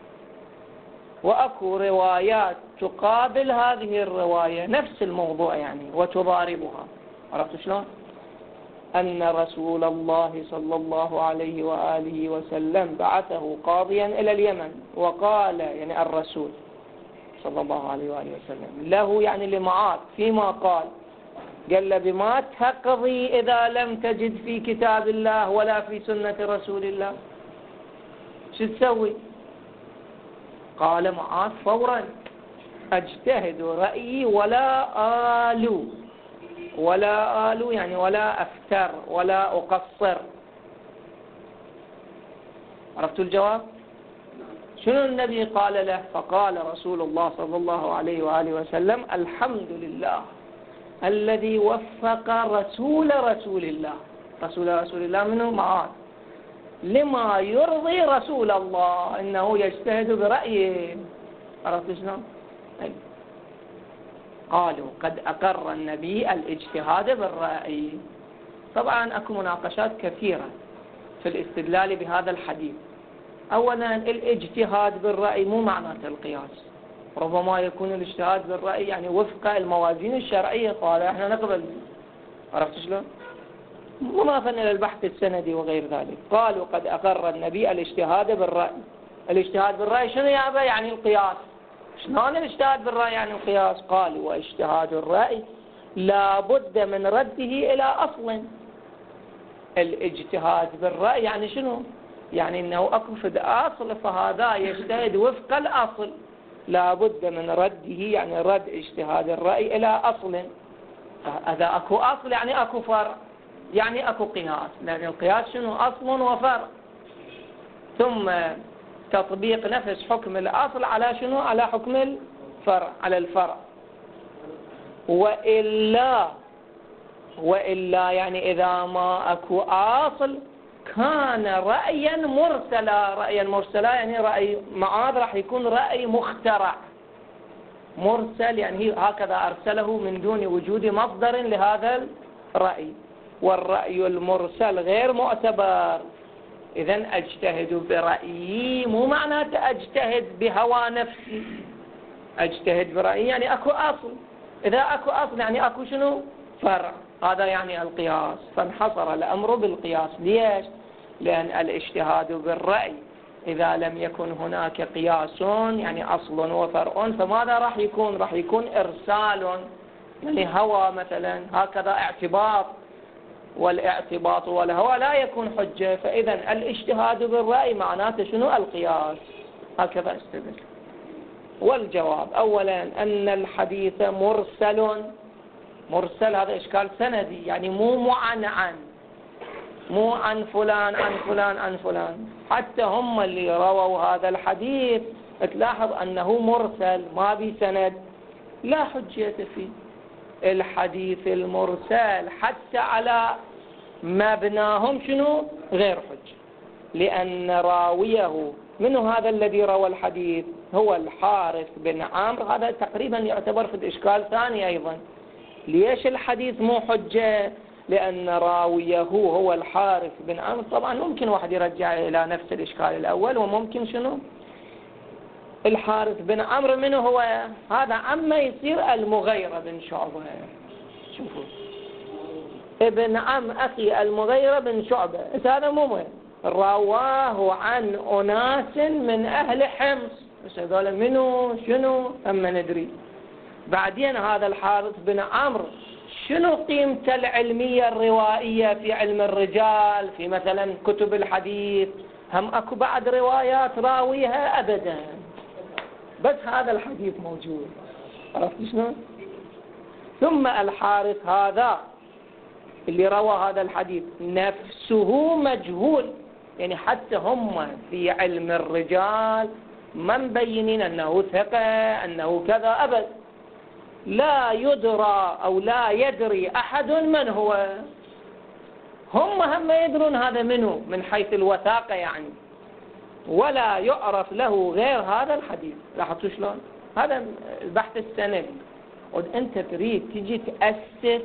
وأكو روايات تقابل هذه الرواية نفس الموضوع يعني وتضاربها. عرفتوا شلون؟ أن رسول الله صلى الله عليه وآله وسلم بعثه قاضيا إلى اليمن، وقال يعني الرسول صلى الله عليه وآله وسلم له يعني لمعاذ فيما قال قال له بما تقضي إذا لم تجد في كتاب الله ولا في سنة رسول الله؟ شو تسوي؟ قال معاذ فورا أجتهد رأيي ولا آلو، ولا آلو يعني ولا أفتر ولا أقصر. عرفتوا الجواب؟ شنو النبي قال له؟ فقال رسول الله صلى الله عليه وآله وسلم الحمد لله الذي وفق رسول رسول الله. رسول رسول الله منه معاذ، لما يرضي رسول الله، إنه يجتهد برأيه. عرفت شلون؟ قالوا قد أقر النبي الاجتهاد بالرأي. طبعا أكو مناقشات كثيرة في الاستدلال بهذا الحديث. أولا الاجتهاد بالرأي مو معناته القياس، ربما يكون الاجتهاد بالرأي يعني وفق الموازين الشرعية، قال احنا نقبل. عرفت شلون؟ مضافا إلى البحث السندي وغير ذلك. قالوا قد أقر النبي الاجتهاد بالرأي. الاجتهاد بالرأي شنو يابا؟ يعني القياس. شلون الاجتهاد بالرأي يعني القياس؟ قالوا واجتهاد الرأي لا بد من رده إلى أصل. الاجتهاد بالرأي يعني شنو؟ يعني أنه أكو فد أصل، فهذا يجتهد وفق الأصل، لا بد من رده يعني رد اجتهاد الرأي إلى أصل. إذا أكو أصل يعني أكو فرع، يعني أكو قياس، لأن القياس شنو؟ أصل وفرع، ثم تطبيق نفس حكم الأصل على شنو؟ على حكم الفرع، على الفرع. وإلا وإلا يعني إذا ما أكو أصل كان رأيا مرسلا. رأيا مرسلا يعني رأي معاذ راح يكون رأي مخترع. مرسل يعني هكذا أرسله من دون وجود مصدر لهذا الرأي، والرأي المرسل غير معتبر. إذن أجتهد برأيي مو معناته أجتهد بهوى نفسي. أجتهد برأيي يعني أكو أصل، إذا أكو أصل يعني أكو شنو؟ فرع. هذا يعني القياس. فانحصر الأمر بالقياس. ليش؟ لأن الاجتهاد بالرأي إذا لم يكن هناك قياس يعني أصل وفرع، فماذا راح يكون؟ راح يكون إرسال، يعني هوى مثلا، هكذا اعتباط، والاعتباط والهوى لا يكون حجة. فإذا الاجتهاد بالرأي معناته شنو؟ القياس. هكذا استدل. والجواب أولا أن الحديث مرسل. مرسل هذا إشكال سندي، يعني مو معنعن، مو عن فلان عن فلان عن فلان. حتى هم اللي رووا هذا الحديث تلاحظ أنه مرسل ما بسند، لا حجية فيه. الحديث المرسل حتى على مبناهم شنو؟ غير حجة، لأن راويه منه هذا الذي روى الحديث هو الحارث بن عمرو. هذا تقريبا يعتبر في الإشكال ثاني أيضا. ليش الحديث مو حجة؟ لأن راويه هو الحارث بن عمرو. طبعا ممكن واحد يرجع إلى نفس الإشكال الأول، وممكن شنو؟ الحارث بن عمرو منه هو؟ هذا عما يصير المغيرة بن شعبة. شوفوا ابن عم أخي المغيرة بن شعبة، هذا مو مهم. رواه عن أناس من أهل حمص، بس هذول منه شنو؟ أما ندري. بعدين هذا الحارث بن عمرو شنو قيمته العلمية الروائية في علم الرجال، في مثلا كتب الحديث؟ هم أكو بعد روايات راويها أبدا، بس هذا الحديث موجود. عرفت شنو؟ ثم الحارث هذا اللي روى هذا الحديث نفسه مجهول، يعني حتى هم في علم الرجال ما مبينين أنه ثقة أنه كذا أبدا. لا يدرى أو لا يدري أحد من هو. هم هم يدرون هذا منه من حيث الوثاقة يعني، ولا يعرف له غير هذا الحديث. لاحظتوا شلون؟ هذا البحث السندي. وأنت تريد تجي تأسس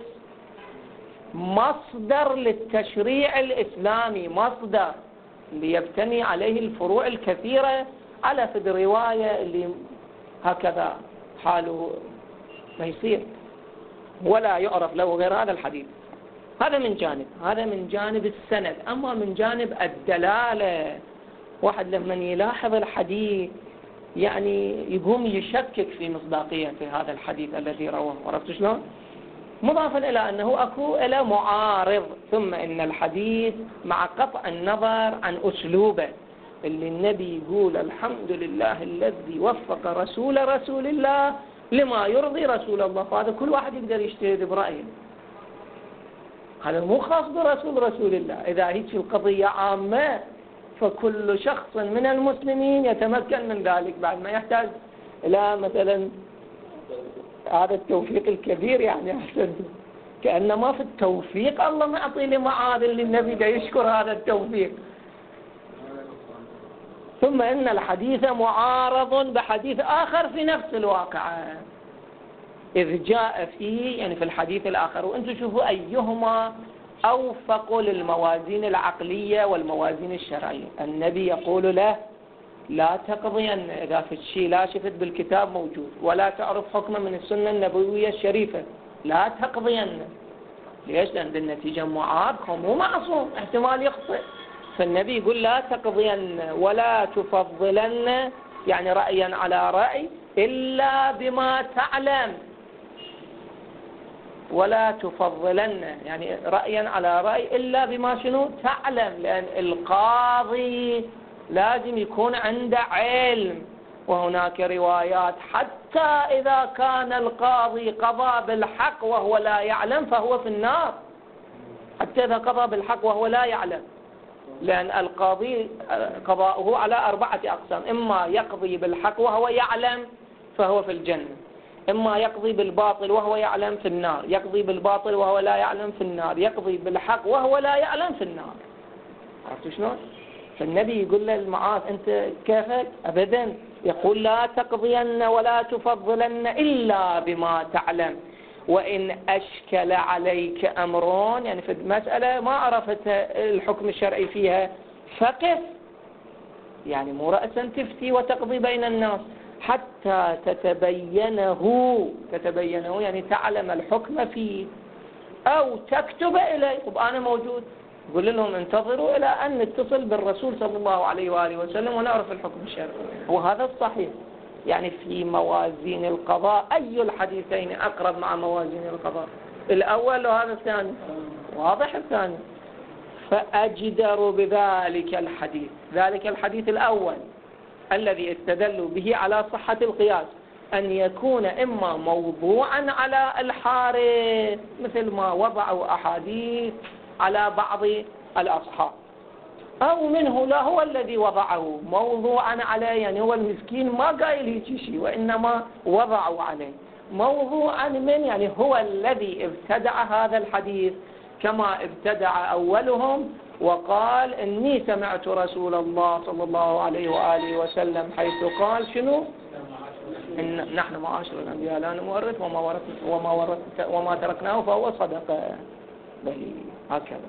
مصدر للتشريع الإسلامي، مصدر ليبتني عليه الفروع الكثيرة على فد رواية اللي هكذا حاله ما يصير، ولا يعرف له غير هذا الحديث. هذا من جانب، هذا من جانب السند. أما من جانب الدلالة، واحد لما يلاحظ الحديث يعني يقوم يشكك في مصداقية في هذا الحديث الذي رواه. عرفت شلون؟ مضافا إلى أنه أكو إلى معارض. ثم إن الحديث مع قطع النظر عن أسلوبه اللي النبي يقول الحمد لله الذي وفق رسول رسول الله لما يرضي رسول الله، فهذا كل واحد يقدر يجتهد برأيه، هذا مو خاص برسول رسول الله. إذا هيك القضية عامة فكل شخص من المسلمين يتمكن من ذلك، بعد ما يحتاج إلى مثلا هذا التوفيق الكبير. يعني أحسن كأنما في التوفيق الله معطي لمعاذ اللي النبي دا يشكر هذا التوفيق. ثم إن الحديث معارض بحديث آخر في نفس الواقعة إذ جاء فيه، يعني في الحديث الآخر، وأنتم شوفوا أيهما أوفق للموازين العقلية والموازين الشرعية. النبي يقول له لا تقضين إذا في الشيء لا شفت بالكتاب موجود ولا تعرف حكمه من السنة النبوية الشريفة لا تقضين. ليش؟ لأن النتيجة معاد، هو مو معصوم، احتمال يخطئ. فالنبي يقول لا تقضين ولا تفضلن، يعني رأيا على رأي، إلا بما تعلم. ولا تفضلن يعني رأيا على رأي إلا بما شنو تعلم، لأن القاضي لازم يكون عنده علم. وهناك روايات حتى إذا كان القاضي قضى بالحق وهو لا يعلم فهو في النار، حتى إذا قضى بالحق وهو لا يعلم، لأن القاضي قضاؤه على أربعة أقسام: إما يقضي بالحق وهو يعلم فهو في الجنة، إما يقضي بالباطل وهو يعلم في النار، يقضي بالباطل وهو لا يعلم في النار، يقضي بالحق وهو لا يعلم في النار. عرفتوا شلون؟ فالنبي يقول له المعاذ أنت كيفك؟ أبدا، يقول لا تقضين ولا تفضلن إلا بما تعلم، وإن أشكل عليك أمرون، يعني في المسألة ما عرفت الحكم الشرعي فيها فقف، يعني مو رأسا تفتي وتقضي بين الناس حتى تتبينه، تتبينه يعني تعلم الحكم فيه، أو تكتب إليه. طب أنا موجود، قل لهم انتظروا إلى أن نتصل بالرسول صلى الله عليه وآله وسلم ونعرف الحكم الشرعي. وهذا الصحيح. يعني في موازين القضاء أي الحديثين أقرب مع موازين القضاء؟ الأول وهذا الثاني؟ واضح الثاني. فأجدر بذلك الحديث، ذلك الحديث الأول الذي استدلوا به على صحة القياس، أن يكون إما موضوعا على الحارث مثل ما وضعوا أحاديث على بعض الأصحاب، أو منه لا هو الذي وضعه موضوعا عليه، يعني هو المسكين ما قايل هيك شيء وإنما وضعوا عليه موضوعا من، يعني هو الذي ابتدع هذا الحديث كما ابتدع أولهم وقال إني سمعت رسول الله صلى الله عليه وآله وسلم حيث قال شنو؟ إن نحن معاشر الأنبياء لا نورث وما ورث وما ورث وما تركناه فهو صدقة. بل هكذا.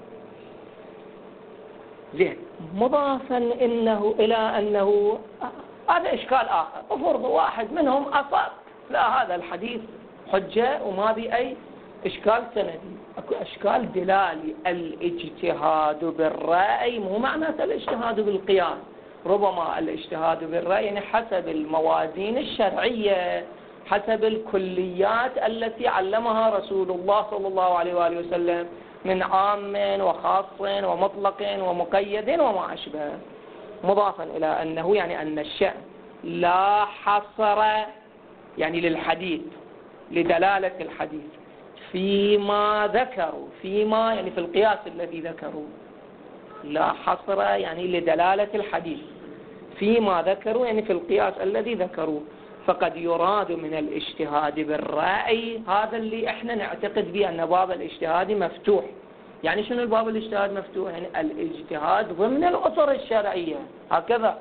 زين. مضافا إنه إلى أنه هذا إشكال آخر، افرض واحد منهم أصاب لا هذا الحديث حجة وما بي أي إشكال سندي، أكو إشكال دلالي. الاجتهاد بالرأي مو معناته الاجتهاد بالقياس، ربما الاجتهاد بالرأي يعني حسب الموازين الشرعية، حسب الكليات التي علمها رسول الله صلى الله عليه وآله وسلم من عام وخاص ومطلق ومقيد وما أشبه. مضافا إلى أنه يعني أن الشأن لا حصر يعني للحديث، لدلالة الحديث فيما ذكروا، فيما يعني في القياس الذي ذكروا، لا حصر يعني لدلالة الحديث فيما ذكروا، يعني في القياس الذي ذكروا. فقد يراد من الاجتهاد بالرأي هذا اللي احنا نعتقد به أن باب الاجتهاد مفتوح. يعني شنو الباب الاجتهاد مفتوح؟ يعني الاجتهاد ضمن الأطر الشرعية، هكذا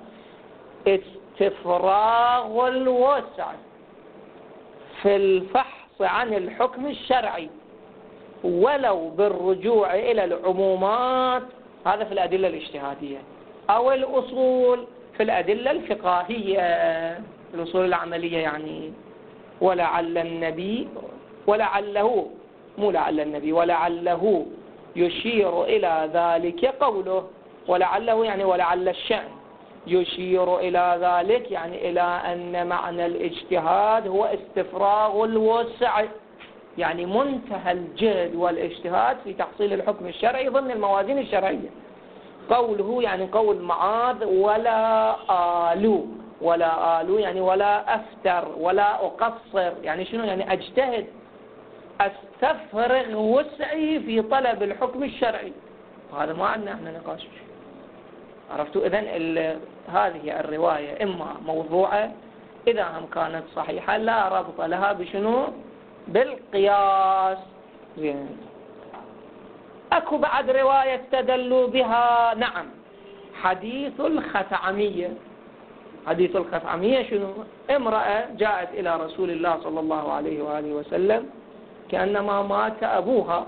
استفراغ الوسع في الفحص عن الحكم الشرعي ولو بالرجوع إلى العمومات، هذا في الأدلة الاجتهادية، أو الأصول في الأدلة الفقهية، الأصول العملية يعني. ولعل النبي ولعله مو لعل النبي ولعله يشير إلى ذلك قوله، ولعله يعني ولعل الشأن يشير إلى ذلك، يعني إلى أن معنى الاجتهاد هو استفراغ الوسع يعني منتهى الجهد والاجتهاد في تحصيل الحكم الشرعي ضمن الموازين الشرعية. قوله يعني قول معاذ ولا آلو، ولا آلو يعني ولا أفتر ولا أقصر، يعني شنو؟ يعني أجتهد أستفرغ وسعي في طلب الحكم الشرعي. هذا ما عندنا احنا نقاش. عرفتوا؟ إذن هذه الرواية إما موضوعة إذا هم كانت صحيحة لا ربط لها بشنو؟ بالقياس. زين. أكو بعد رواية تدلوا بها، نعم، حديث الخثعمية. حديث الخثعمية شنو؟ امرأة جاءت إلى رسول الله صلى الله عليه وآله وسلم كأنما مات أبوها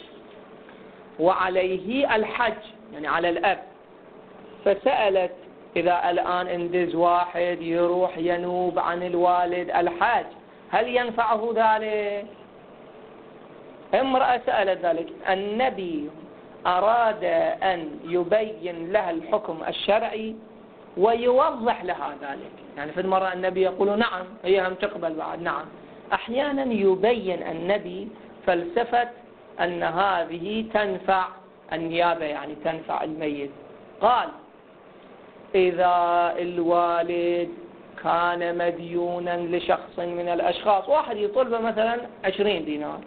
وعليه الحج، يعني على الأب، فسألت إذا الآن اندز واحد يروح ينوب عن الوالد الحج هل ينفعه ذلك؟ امرأة سألت ذلك. النبي أراد أن يبين لها الحكم الشرعي ويوضح لها ذلك. يعني في المرة النبي يقول نعم، هي هم تقبل بعد نعم. أحيانا يبين النبي فلسفة أن هذه تنفع النيابة، يعني تنفع الميت. قال إذا الوالد كان مديونا لشخص من الأشخاص، واحد يطلب مثلا عشرين دينار،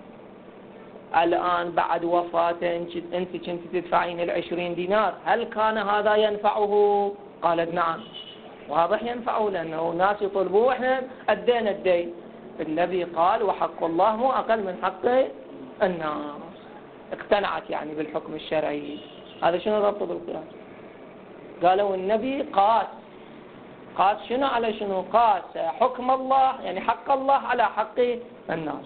الآن بعد وفاته أنت كنت تدفعين العشرين دينار، هل كان هذا ينفعه؟ قالت نعم، واضح ينفعه، لأنه ناس يطلبوه وإحنا أدينا الدين. النبي قال وحق الله مو أقل من حق الناس. اقتنعت يعني بالحكم الشرعي. هذا شنو ربطه بالقياس؟ قالوا النبي قاس. قاس شنو على شنو؟ قاس حكم الله يعني حق الله على حق الناس.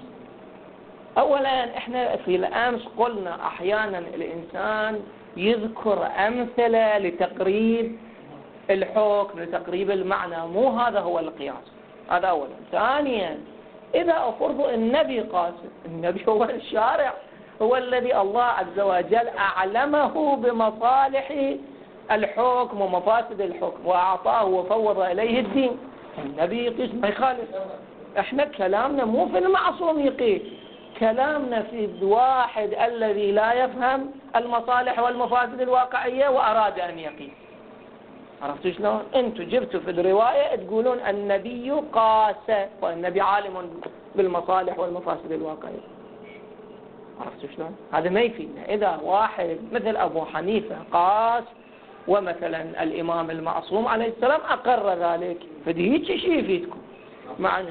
أولا احنا في الأمس قلنا أحيانا الإنسان يذكر أمثلة لتقريب الحكم، لتقريب المعنى، مو هذا هو القياس. هذا أولا. ثانيا إذا أفرض النبي قاس، النبي هو الشارع، هو الذي الله عز وجل أعلمه بمصالح الحكم ومفاسد الحكم وأعطاه وفوض إليه الدين. النبي يقيس ما يخالف. احنا كلامنا مو في المعصوم يقيس، كلامنا في الواحد الذي لا يفهم المصالح والمفاسد الواقعية وأراد أن يقيس. عرفتوا شلون؟ انتوا جبتوا في الرواية تقولون النبي قاس والنبي عالم بالمصالح والمفاسد الواقعية. عرفتوا شلون؟ هذا ما يفيدنا. إذا واحد مثل أبو حنيفة قاس ومثلا الإمام المعصوم عليه السلام أقر ذلك، فديك شيء يفيدكم معنى.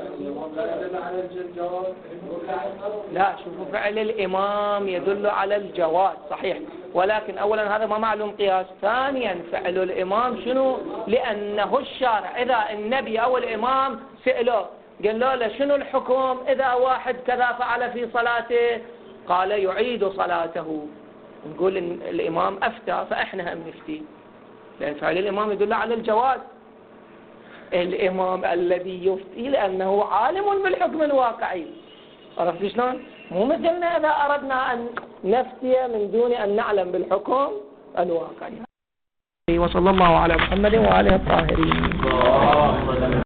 لا، شوفوا فعل الإمام يدل على الجواز صحيح، ولكن أولا هذا ما معلوم قياس. ثانيا فعل الإمام شنو؟ لأنه الشارع. إذا النبي أو الإمام سألوه قالوا له شنو الحكم إذا واحد كذا فعل في صلاته، قال يعيد صلاته، نقول الإمام أفتى فإحنا هم نفتي، لأن فعل الإمام يدل على الجواز. الإمام الذي يفتي لأنه عالم بالحكم الواقعي. عرفت شلون؟ مو مثلنا إذا أردنا أن نفتي من دون أن نعلم بالحكم الواقعي. وصلى الله على محمد وآله الطاهرين.